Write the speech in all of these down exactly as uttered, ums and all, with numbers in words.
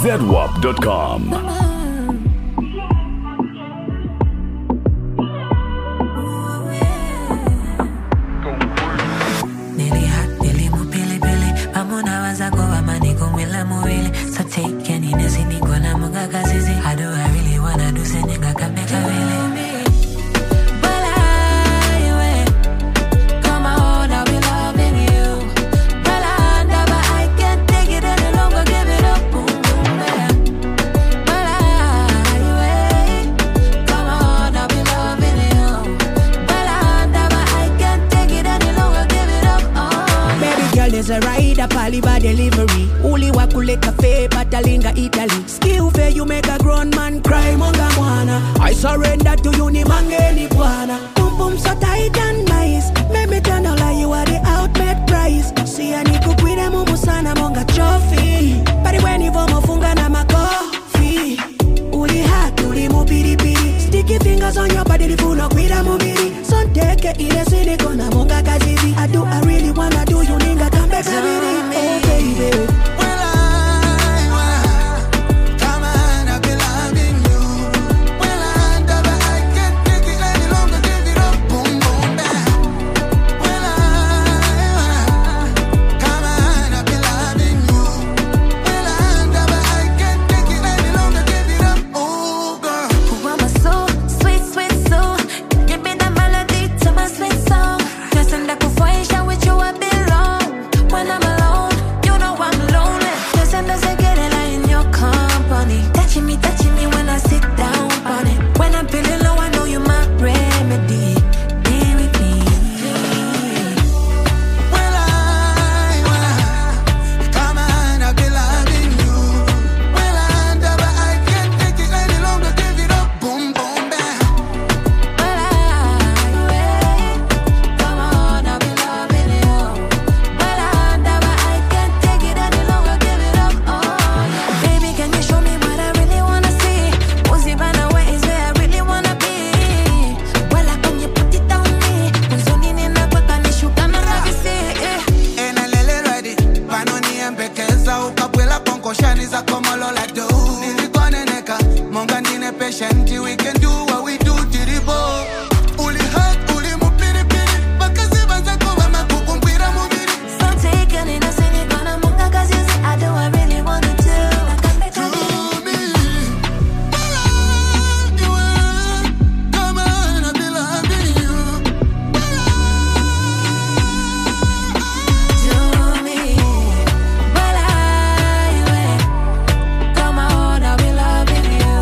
zedwap dot com. So take any nesi ni gonna munga kazizi. How do I really wanna do say nigga can make a really? But I will come on, I'll be loving you. But I never, I can't take it any longer, give it up, boom, boom, yeah. But I will come on, I'll be loving you. But I never, I can't take it any longer, give it up, oh. Baby girl, there's a ride up Aliba delivery. Uli wakule cafe, Patalinga, Italy. Skill fair, you make a grown man cry, monga mwana. I surrender to you, ni mangeni bwana. Boom boom so tight and nice. Make me turn out like you are the outmate price. See I need to quit a mumu sana, monga trophy. But when you vomo funga na makofi. Uli hat, uli mubiri biri. Sticky fingers on your body, the fool no quit a mubiri. So take it, ile sini kona monga kazizi. I do, I really wanna do, you ninga come back to me. Oh baby. We can do what we do to the ball. Uli hurt, uli mupiri piri. Bakazi banza kwa makukumbira mubiri. So take any nasi ni gonna munga kazizi. I do I really wanna do. I can make a do me. I love you. Come on, I be loving you. Do me. But I will come on, I'll be loving you.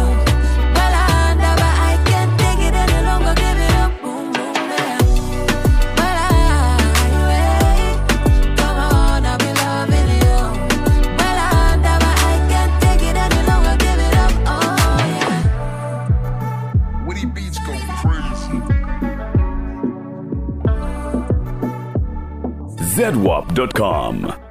zedwap dot com.